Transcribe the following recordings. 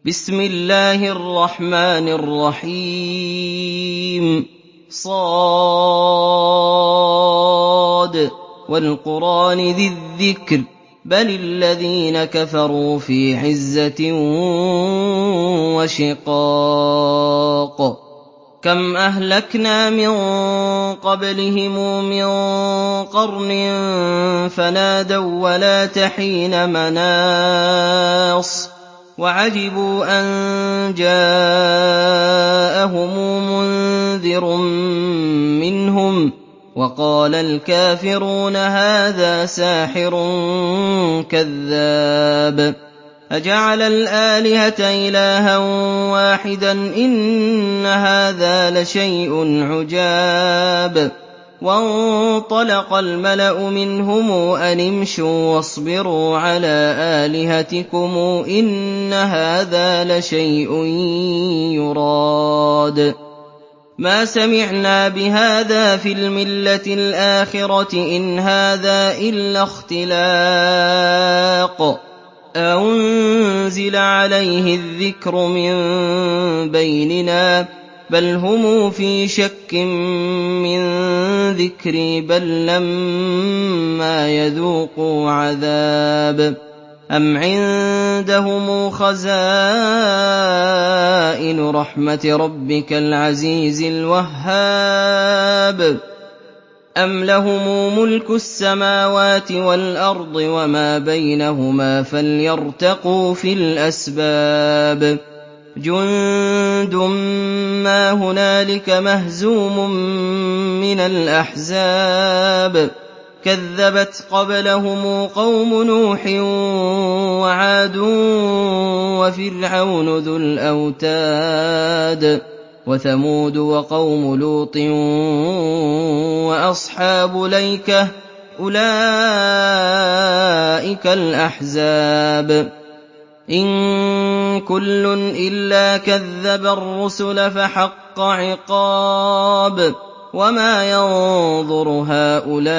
بسم الله الرحمن الرحيم صاد والقرآن ذي الذكر بل الذين كفروا في عزة وشقاق كم أهلكنا من قبلهم من قرن فنادوا ولا تحين مناص وعجبوا أن جاءهم منذر منهم وقال الكافرون هذا ساحر كذاب أجعل الآلهة إلها واحدا إن هذا لشيء عجاب وانطلق الملأ منهم أن امشوا واصبروا على آلهتكم إن هذا لشيء يراد ما سمعنا بهذا في الملة الآخرة إن هذا إلا اختلاق أنزل عليه الذكر من بيننا بل هم في شك من ذكري بل لما يذوقوا عذاب أم عندهم خزائن رحمة ربك العزيز الوهاب أم لهم ملك السماوات والأرض وما بينهما فليرتقوا في الأسباب جند ما هنالك مهزوم من الأحزاب كذبت قبلهم قوم نوح وعاد وفرعون ذو الأوتاد وثمود وقوم لوط وأصحاب الأيكة أولئك الأحزاب إن كل إلا كذب الرسل فحق عقاب وما ينظر هؤلاء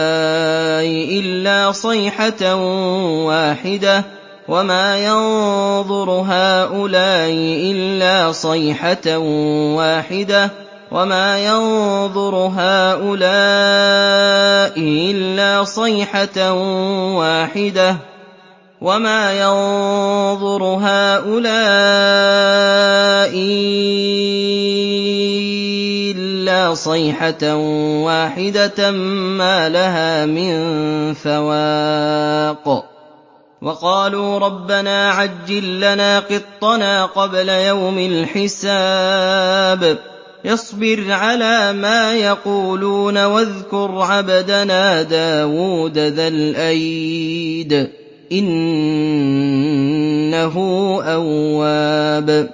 إلا صيحة واحدة وما ينظر هؤلاء إلا صيحة واحدة وما ينظر هؤلاء إلا صيحة واحدة وما ينظر هؤلاء إلا صيحة واحدة ما لها من فواق وقالوا ربنا عجل لنا قطنا قبل يوم الحساب اصبر على ما يقولون واذكر عبدنا داود ذا الأيد إنه أواب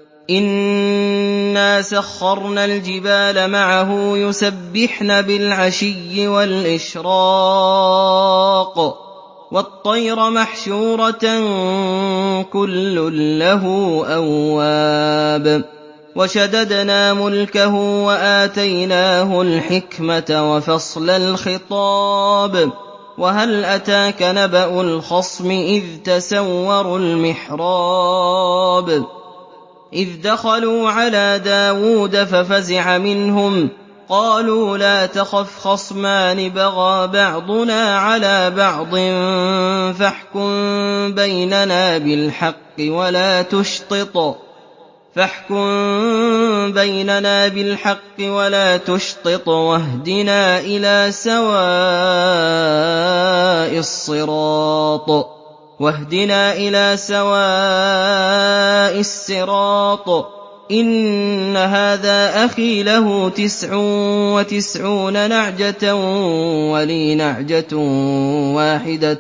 إنا سخرنا الجبال معه يسبحن بالعشي والإشراق والطير محشورة كل له أواب وشددنا ملكه وآتيناه الحكمة وفصل الخطاب وهل أتاك نبأ الخصم إذ تسوروا المحراب إذ دخلوا على داود ففزع منهم قالوا لا تخف خصمان بغى بعضنا على بعض فاحكم بيننا بالحق ولا تشطط واهدنا إلى سواء الصراط إن هذا أخي له 99 نعجة ولي نعجة واحدة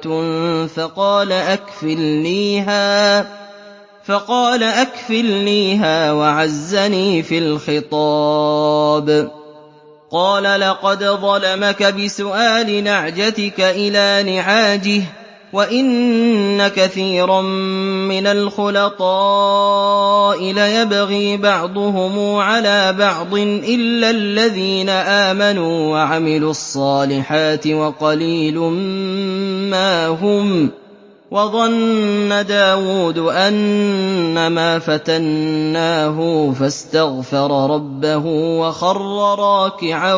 فقال أكفلنيها وعزني في الخطاب قال لقد ظلمك بسؤال نعجتك إلى نعاجه وإن كثيرا من الخلطاء ليبغي بعضهم على بعض إلا الذين آمنوا وعملوا الصالحات وقليل ما هم وظن داود أنما فتناه فاستغفر ربه وخر راكعا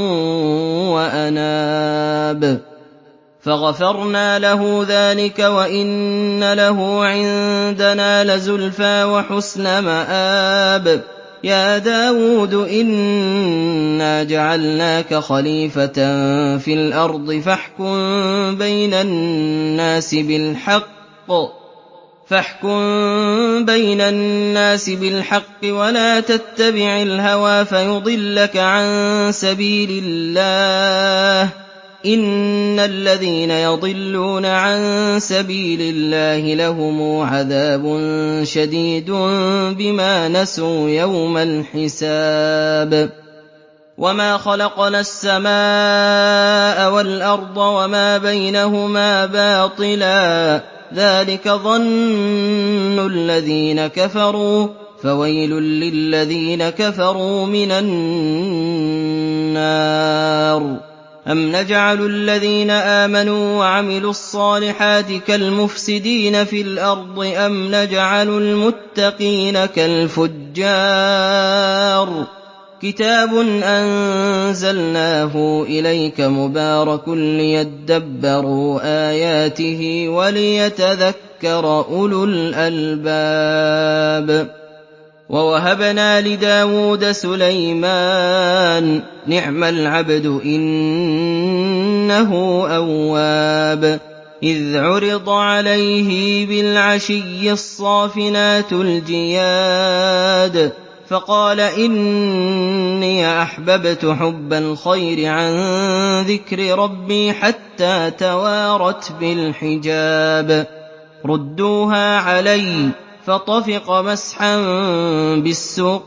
وأناب فغفرنا له ذلك وإن له عندنا لزلفى وحسن مآب يا داود إنا جعلناك خليفة في الأرض فاحكم بين الناس بالحق ولا تتبع الهوى فيضلك عن سبيل الله إن الذين يضلون عن سبيل الله لهم عذاب شديد بما نسوا يوم الحساب وما خلقنا السماء والأرض وما بينهما باطلا ذلك ظن الذين كفروا فويل للذين كفروا من النار أم نجعل الذين آمنوا وعملوا الصالحات كالمفسدين في الأرض أم نجعل المتقين كالفجار كتاب أنزلناه إليك مبارك ليدبروا آياته وليتذكر أولو الألباب ووهبنا لداود سليمان نعم العبد إنه أواب إذ عرض عليه بالعشي الصافنات الجياد فقال إني أحببت حب الخير عن ذكر ربي حتى توارت بالحجاب ردوها علي فطفق مسحا بالسوق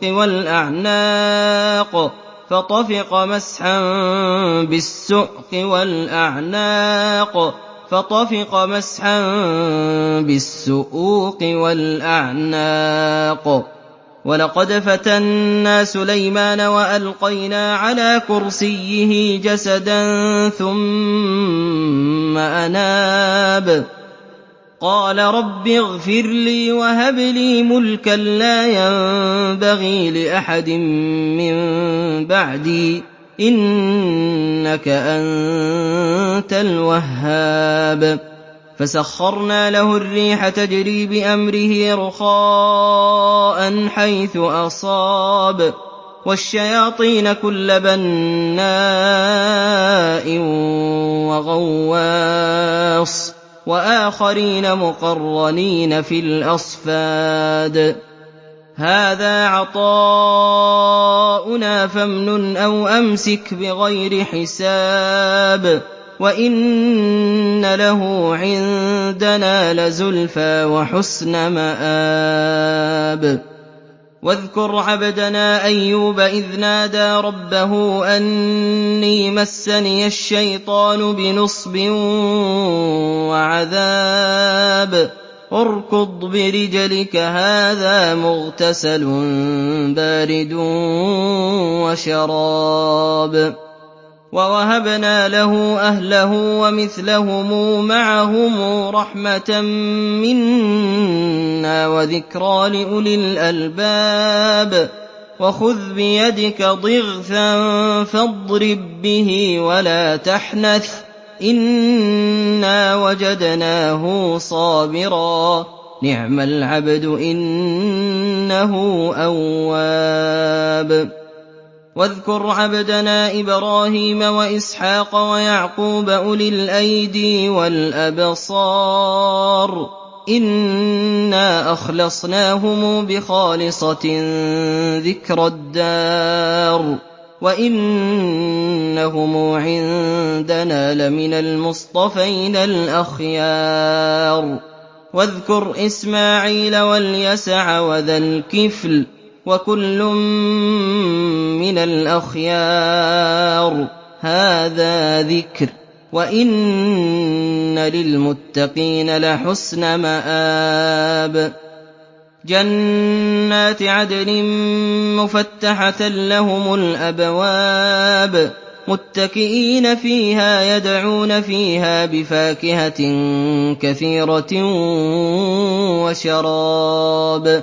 والأعناق ولقد فتنا سليمان وألقينا على كرسيه جسدا ثم أناب قال رب اغفر لي وهب لي ملكا لا ينبغي لأحد من بعدي إنك أنت الوهاب فسخرنا له الريح تجري بأمره رخاء حيث أصاب والشياطين كل بناء وغواص وآخرين مقرنين في الأصفاد هذا عطاؤنا فامنن أو أمسك بغير حساب وإن له عندنا لزلفى وحسن مآب واذكر عبدنا أيوب إذ نادى ربه أني مسني الشيطان بنصب وعذاب اركض برجلك هذا مغتسل بارد وشراب ووهبنا له أهله ومثلهم معهم رحمة منا وذكرى لأولي الألباب وخذ بيدك ضغثا فاضرب به ولا تحنث إنا وجدناه صابرا نعم العبد إنه أواب واذكر عبدنا إبراهيم وإسحاق ويعقوب أولي الأيدي والأبصار إنا أخلصناهم بخالصة ذكر الدار وإنهم عندنا لمن المصطفين الأخيار واذكر إسماعيل واليسع وذا الكفل وكل من الأخيار هذا ذكر وإن للمتقين لحسن مآب جنات عدن مفتحة لهم الأبواب متكئين فيها يدعون فيها بفاكهة كثيرة وشراب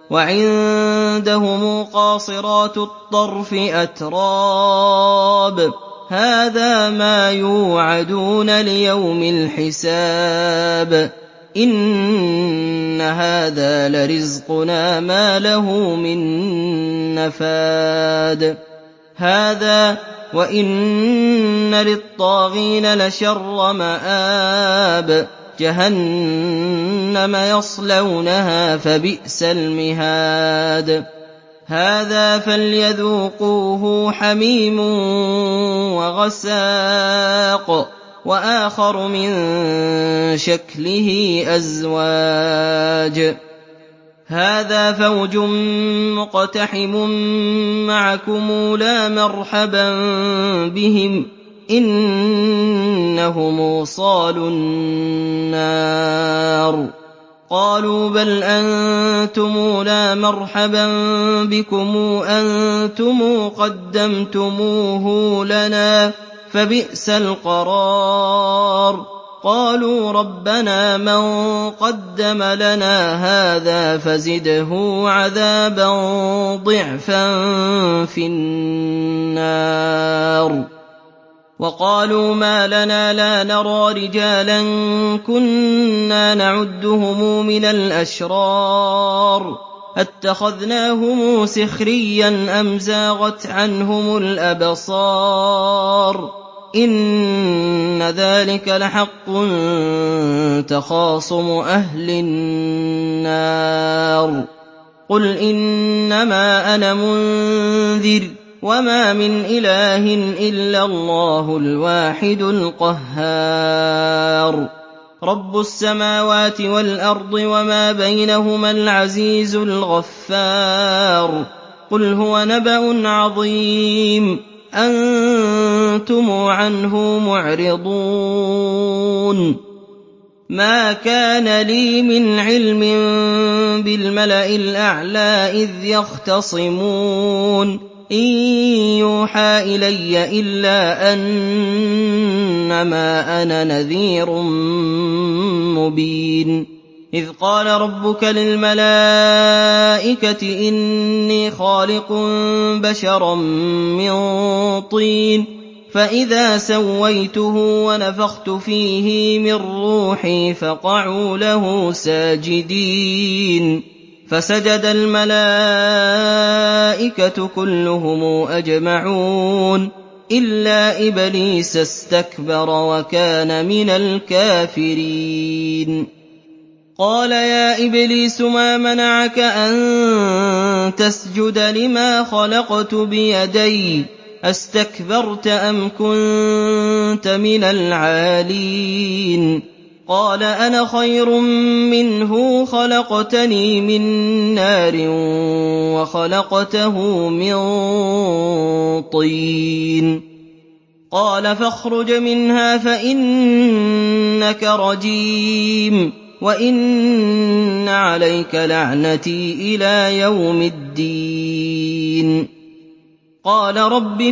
وعندهم قاصرات الطرف أتراب هذا ما يوعدون ليوم الحساب إن هذا لرزقنا ما له من نفاد هذا وإن للطاغين لشر مآب جهنم يصلونها فبئس المهاد هذا فليذوقوه حميم وغساق وآخر من شكله أزواج هذا فوج مقتحم معكم لا مرحبا بهم إنهم صالوا النار قالوا بل أنتم لا مرحبا بكم أنتم قدمتموه لنا فبئس القرار قالوا ربنا من قدم لنا هذا فزده عذابا ضعفا في النار وقالوا ما لنا لا نرى رجالا كنا نعدهم من الأشرار اتخذناهم سخريا أم زاغت عنهم الأبصار إن ذلك لحق تخاصم أهل النار قل إنما أنا منذر وما من إله إلا الله الواحد القهار رب السماوات والأرض وما بينهما العزيز الغفار قل هو نبأ عظيم أنتم عنه معرضون ما كان لي من علم بالملأ الأعلى إذ يختصمون إن يوحى إلي إلا أنما أنا نذير مبين إذ قال ربك للملائكة إني خالق بشرا من طين فإذا سويته ونفخت فيه من روحي فقعوا له ساجدين فسجد الملائكة كلهم أجمعون إلا إبليس استكبر وكان من الكافرين قال يا إبليس ما منعك أن تسجد لما خلقت بيدي أستكبرت أم كنت من العالين قال أنا خير منه خلقتني من نار وخلقته من طين قال فاخرج منها فإنك رجيم وإن عليك لعنتي إلى يوم الدين قال رب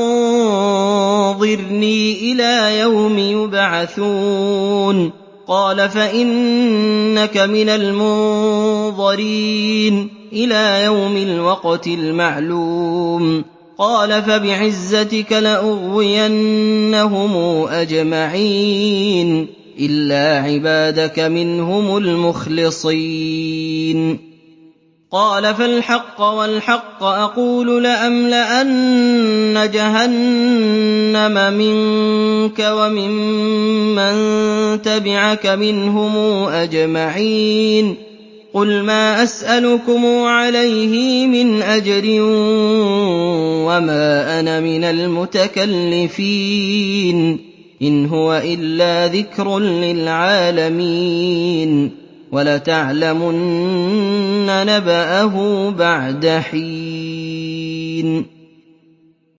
فأنظرني إلى يوم يبعثون قال فإنك من المنظرين إلى يوم الوقت المعلوم قال فبعزتك لأغوينهم أجمعين إلا عبادك منهم المخلصين قال فالحق والحق أقول لأملأن جهنم منك وممن تبعك منهم أجمعين قل ما أسألكم عليه من أجر وما أنا من المتكلفين إن هو إلا ذكر للعالمين ولتعلمن نبأه بعد حين